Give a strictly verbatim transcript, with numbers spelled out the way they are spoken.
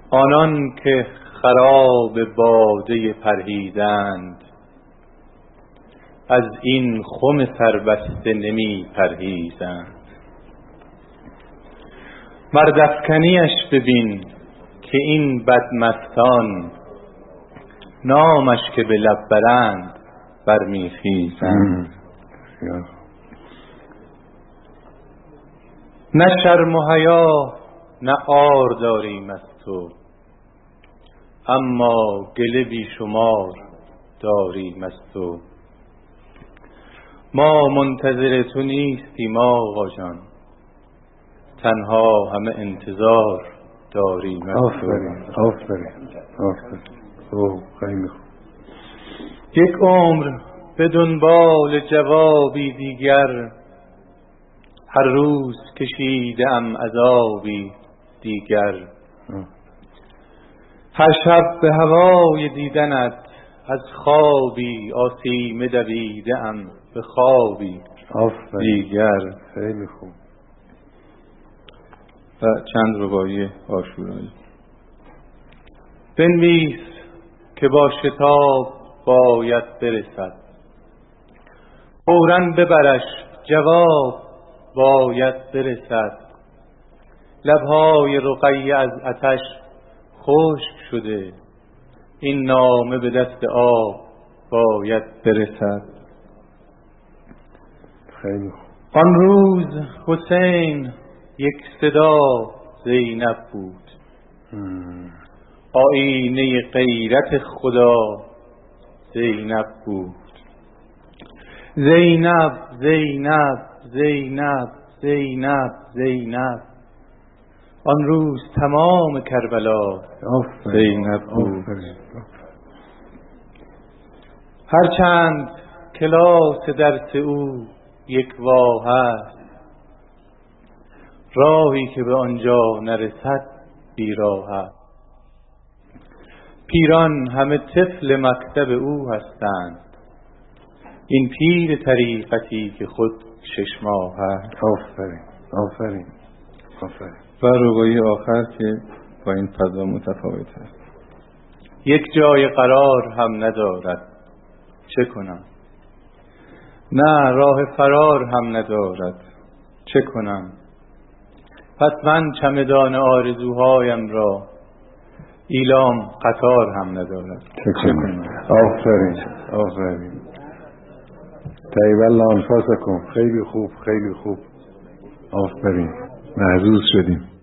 آنان که خراب باده پرهیزند، از این خم سربسته نمی پرهیزند. مردافکنیش ببین که این بدمستان، نامش که به لب برند برمی خیزند. نه شرم و حیا نه عار داریم از تو، اما گله بی شمار داریم از تو. ما منتظر تو نیستیم آقا جان، تنها همه انتظار داریم از تو. آفرین آفرین آفرین. اوه خیلی خوب. یک عمر به دنبال جوابی دیگر، هر روز کشیدم عذابی دیگر. هر شب به هوای دیدنت از خوابی آسیمه دویدم به خوابی دیگر. خیلی خوب. و چند رباعی عاشورایی. بنویس که با شتاب باید برسد، فوراً ببرش جواب باید برسد. لبهای رقیه از آتش خشک شده، این نامه به دست آب باید برسد. خیلی خوب. آن روز حسین یک صدا زینب بود، آینه غیرت خدا زینب بود. زینب زینب زینب زینب زینب، آن روز تمام کربلا زینب بود. هرچند کلاس درس او یک واه است، راهی که به آنجا نرسد بیراه است. پیران همه طفل مکتب او هستند، این پیر طریقتی که خود شش ماه است. آفرین آفرین آفرین. و رباعی آخر که با این فضا متفاوت است. یک جای قرار هم ندارد، چه کنم؟ نه راه فرار هم ندارد، چه کنم؟ پس من چمدان آرزوهایم را ایلام قطار هم ندارد، چه کنم؟ آفرین آفرین. طیب الله انفاسکم. خیلی خوب خیلی خوب. آفرین. محظوظ شدیم.